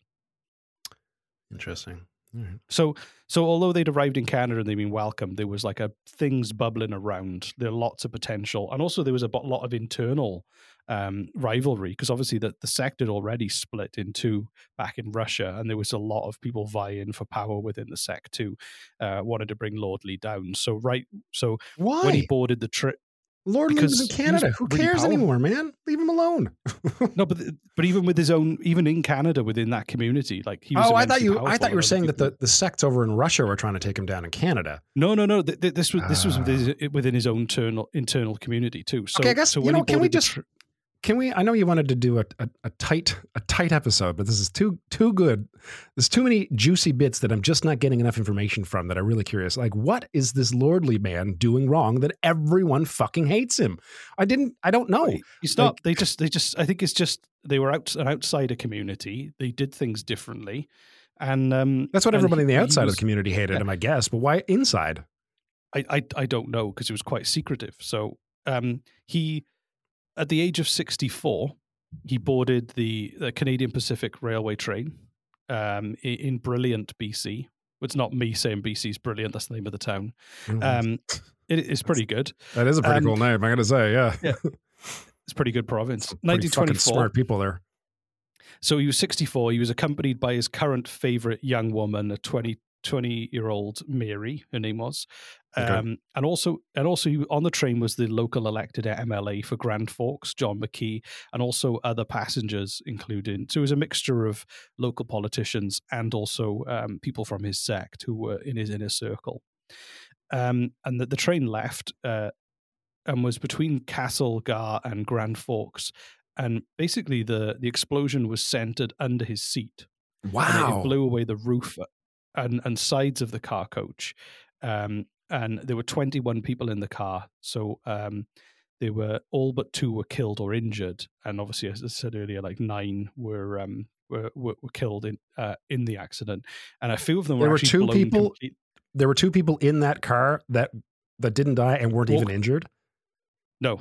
M: Interesting. All right.
B: So, so although they'd arrived in Canada and they'd been welcomed, there was like a things bubbling around. There are lots of potential, and also there was a bo- lot of internal um, rivalry because obviously the, the sect had already split in two back in Russia, and there was a lot of people vying for power within the sect too, uh, wanted to bring Lordley down. So, right, so
M: Why?
B: when he boarded the trip.
M: Lord lives in Canada. Who
B: really
M: cares
B: powerful.
M: anymore, man? Leave him alone.
B: No, but but even with his own, even in Canada, within that community, like he was.
M: Oh, I thought
B: immensely
M: you. I
B: powerful
M: thought you were
B: and
M: saying
B: other
M: that the, the sects over in Russia were trying to take him down in Canada.
B: No, no, no. Th- th- this was this was
M: Ah.
B: within his, within his own internal internal community too. So,
M: okay, I guess
B: so
M: you
B: when
M: know.
B: he
M: Can we
B: boarded the
M: just?
B: tr-
M: Can we? I know you wanted to do a, a, a tight a tight episode, but this is too too good. There's too many juicy bits that I'm just not getting enough information from that I'm really curious. Like, what is this Lordley man doing wrong that everyone fucking hates him? I didn't. I don't know.
B: You stop. They just they just. I think it's just they were out an outsider community. They did things differently, and um,
M: That's what
B: and
M: everybody
B: he-
M: on the
B: he
M: outside
B: was-
M: of the community hated
B: yeah.
M: him, I guess. But why inside?
B: I, I, I don't know because it was quite secretive. So um, he, at the age of sixty-four, he boarded the, the Canadian Pacific Railway train um, in, in Brilliant, B C. It's not me saying B C is brilliant. That's the name of the town.
M: Mhm.
B: Um, it, it's pretty good.
M: That is a pretty
B: Um,
M: cool name. I got to say, yeah.
B: Yeah. It's a pretty good province.
M: Pretty
B: nineteen
M: fucking
B: twenty-four.
M: smart people there.
B: So he was sixty-four. He was accompanied by his current favorite young woman, a twenty, twenty-year-old Mary, her name was.
M: Okay.
B: Um, and also, and also he- on the train was the local elected M L A for Grand Forks, John McKee, and also other passengers, including. So it was a mixture of local politicians and also um, people from his sect who were in his inner circle. Um, and the, the train left uh, and was between Castlegar and Grand Forks. And basically, the, the explosion was centered under his seat. And it-
M: Wow.
B: it blew away the roof and, and sides of the car coach. Um, and there were twenty-one people in the car. So um, they were all but two were killed or injured. And obviously, as I said earlier, like nine were um, were, were, were killed in uh, in the accident. And a few of them
M: There
B: were
M: were
B: actually
M: two
B: blown
M: people.
B: complete-
M: There were two people in that car that that didn't die and weren't even
B: Walk-
M: injured.
B: No.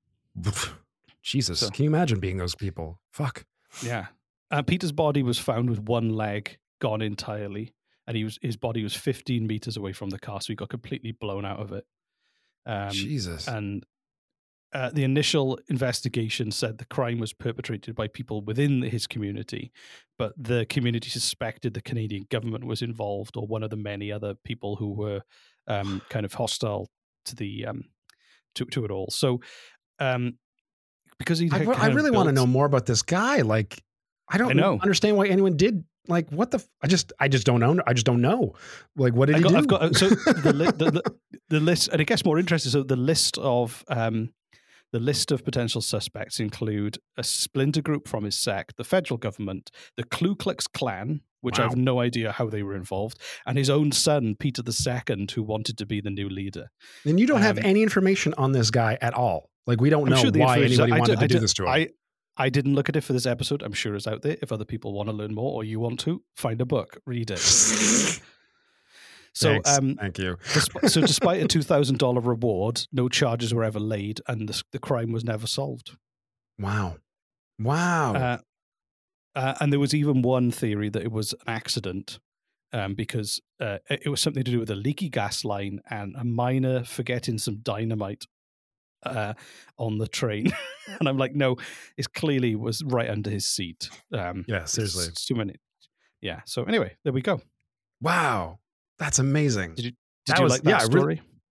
M: Jesus,
B: So-
M: can you imagine being those people? Fuck.
B: Yeah. Uh, Peter's body was found with one leg gone entirely, and he was his body was fifteen meters away from the car, so he got completely blown out of it. Um,
M: Jesus.
B: And uh, the initial investigation said the crime was perpetrated by people within his community, but the community suspected the Canadian government was involved, or one of the many other people who were um, kind of hostile to the um, to to it all. So. Um, because he,
M: I,
B: had
M: I
B: kind of
M: really want to
B: built-
M: know more about this guy. Like, I don't
B: I know.
M: understand why anyone did. Like, what the? F- I just, I just don't know. I just don't know. Like, what did
B: I
M: he
B: got,
M: do?
B: I've got so the, li- the, the the list, and it gets more interesting. So the list of um, the list of potential suspects include a splinter group from his sect, the federal government, the Ku Klux Klan, which I
M: Wow.
B: have no idea how they were involved, and his own son Peter the Second, who wanted to be the new leader.
M: and you don't have
B: um,
M: any information on this guy at all. Like, we don't
B: I'm
M: know
B: sure the
M: why
B: information-
M: anybody
B: I
M: wanted
B: did-
M: to
B: I
M: do
B: did-
M: this to him.
B: I, I didn't look at it for this episode. I'm sure it's out there. If other people want to learn more or you want to, find a book, read it. So,
M: Thanks.
B: um,
M: Thank you.
B: Desp- so despite a two thousand dollars reward, no charges were ever laid and the, the crime was never solved.
M: Wow. Wow.
B: Uh, uh, and there was even one theory that it was an accident um, because uh, it, it was something to do with a leaky gas line and a miner forgetting some dynamite uh, on the train. And I'm like, no, it clearly was right under his seat. Um,
M: Yeah, seriously.
B: It's too many. Yeah. So anyway, there we go.
M: Wow. That's amazing.
B: Did you, did
M: That
B: you
M: was-
B: like that
M: yeah, I really-
B: story?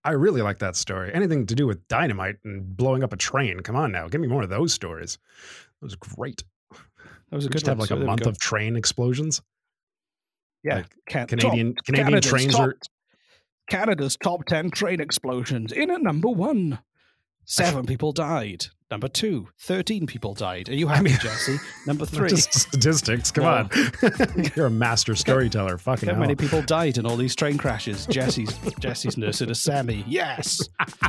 M: I really like that story. Anything to do with dynamite and blowing up a train. Come on now. Give me more of those stories. That was great.
B: That was a
M: we
B: good
M: just have like
B: so
M: a month
B: go.
M: of train explosions.
B: Yeah.
M: Like
B: Can-
M: Canadian
B: top,
M: Canadian
B: Canada's
M: trains
B: top,
M: are.
B: Canada's top ten train explosions. In at number one, seven people died. Number two, thirteen people died. Are you happy, I mean, Jesse? Number three.
M: Just statistics. Come no. on. You're a master storyteller. Fucking
B: How
M: hell.
B: many people died in all these train crashes? Jesse's Jesse's nursing a semi. Yes.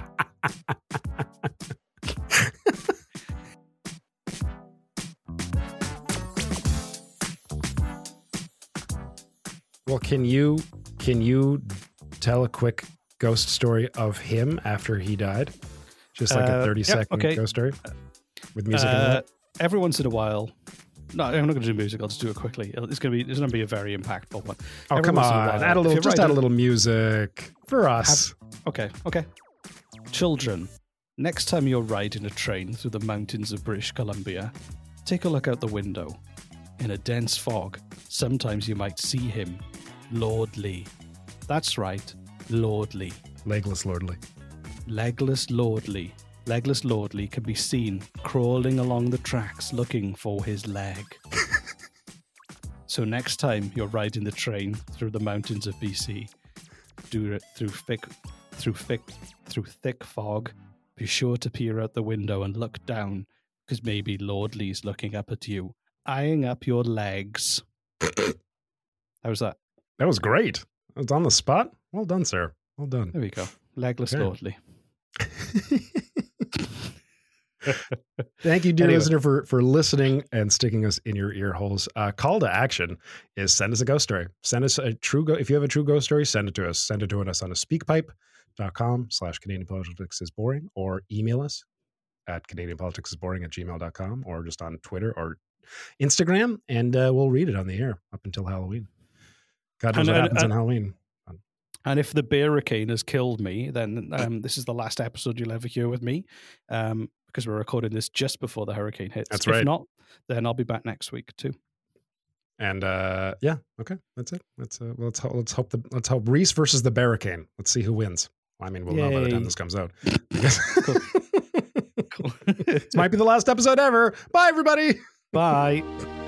M: Well, can you can you tell a quick ghost story of him after he died? Just like
B: uh,
M: a thirty
B: yeah,
M: second
B: okay.
M: ghost story with music.
B: Uh,
M: and that?
B: Every once in a while. No, I'm not going to do music. I'll just do it quickly. It's going to be. It's going to be a very impactful one.
M: Oh,
B: every
M: come on!
B: While,
M: add a little. Just
B: right,
M: add a little music for us.
B: Have, okay. Okay. Children, next time you're riding a train through the mountains of British Columbia, take a look out the window. In a dense fog, sometimes you might see him. Lordly. That's right. Lordly.
M: Legless Lordly.
B: Legless Lordly. Legless Lordly can be seen crawling along the tracks looking for his leg. So next time you're riding the train through the mountains of B C, do it through thick, through thick, through thick fog. Be sure to peer out the window and look down, because maybe Lordly's looking up at you, eyeing up your legs. How's that?
M: That was great. It was on the spot. Well done, sir. Well done.
B: There we go. Legless
M: okay.
B: Lordly.
M: Thank you, dear
B: Anyway.
M: listener, for for listening and sticking us in your ear holes. Uh, call to action is send us a ghost story. Send us a true go. If you have a true ghost story, send it to us. Send it to us on a speakpipe.com slash Canadian politics is boring, or email us at Canadian politics is boring at gmail dot com, or just on Twitter or Instagram, and uh, we'll read it on the air up until Halloween. God knows
B: And,
M: what
B: uh,
M: happens
B: uh,
M: on Halloween.
B: And if the Bearicane has killed me, then um, this is the last episode you'll ever hear with me, um, because we're recording this just before the hurricane hits.
M: That's
B: if
M: right.
B: If not, then I'll be back next week too.
M: And uh, yeah, okay, that's it. Let's uh, let's ho- let's hope the let's hope Reese versus the Bearicane. Let's see who wins. I mean, we'll know by the time
B: Yay.
M: this comes out.
B: Cool. Cool.
M: This might be the last episode ever. Bye, everybody.
B: Bye.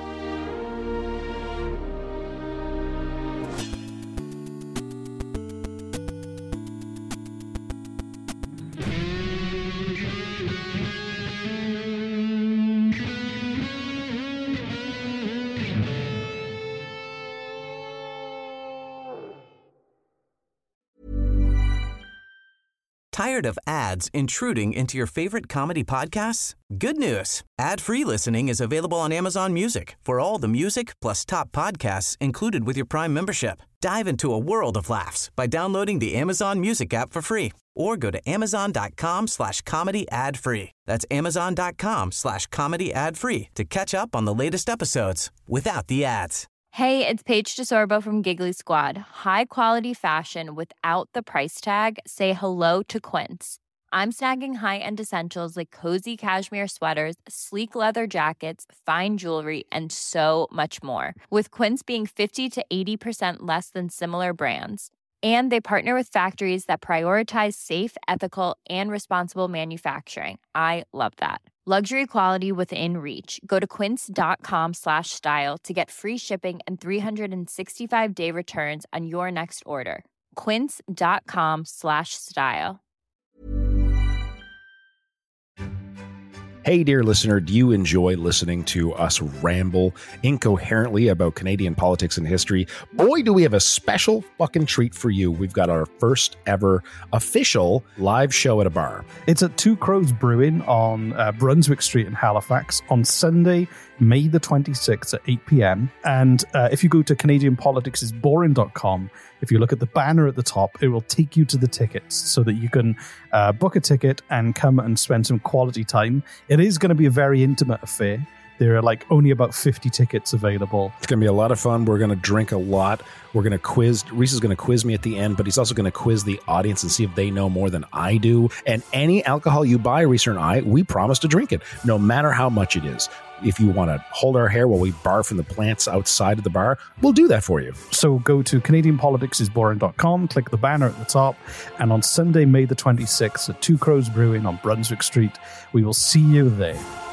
C: Tired of ads intruding into your favorite comedy podcasts? Good news. Ad-free listening is available on Amazon Music for all the music plus top podcasts included with your Prime membership. Dive into a world of laughs by downloading the Amazon Music app for free or go to amazon.com slash comedy ad free. That's amazon.com slash comedy ad free to catch up on the latest episodes without the ads.
P: Hey, it's Paige DeSorbo from Giggly Squad. High quality fashion without the price tag. Say hello to Quince. I'm snagging high-end essentials like cozy cashmere sweaters, sleek leather jackets, fine jewelry, and so much more. With Quince being fifty to eighty percent less than similar brands. And they partner with factories that prioritize safe, ethical, and responsible manufacturing. I love that. Luxury quality within reach. Go to quince.com slash style to get free shipping and three sixty-five day returns on your next order. Quince.com slash style.
A: Hey, dear listener, do you enjoy listening to us ramble incoherently about Canadian politics and history? Boy, do we have a special fucking treat for you. We've got our first ever official live show at a bar.
B: It's at Two Crows Brewing on uh, Brunswick Street in Halifax on Sunday, May the twenty-sixth at eight p.m. And uh, if you go to Canadian politics is boring dot com, if you look at the banner at the top, it will take you to the tickets so that you can uh, book a ticket and come and spend some quality time. It is going to be a very intimate affair. There are like only about fifty tickets available.
A: It's going to be a lot of fun. We're going to drink a lot. We're going to quiz. Reese is going to quiz me at the end, but he's also going to quiz the audience and see if they know more than I do. And any alcohol you buy, Reese and I, we promise to drink it, no matter how much it is. If you want to hold our hair while we barf in the plants outside of the bar, we'll do that for you.
B: So go to Canadian Politics is Boring dot com, click the banner at the top, and on Sunday, May the twenty-sixth at Two Crows Brewing on Brunswick Street, we will see you there.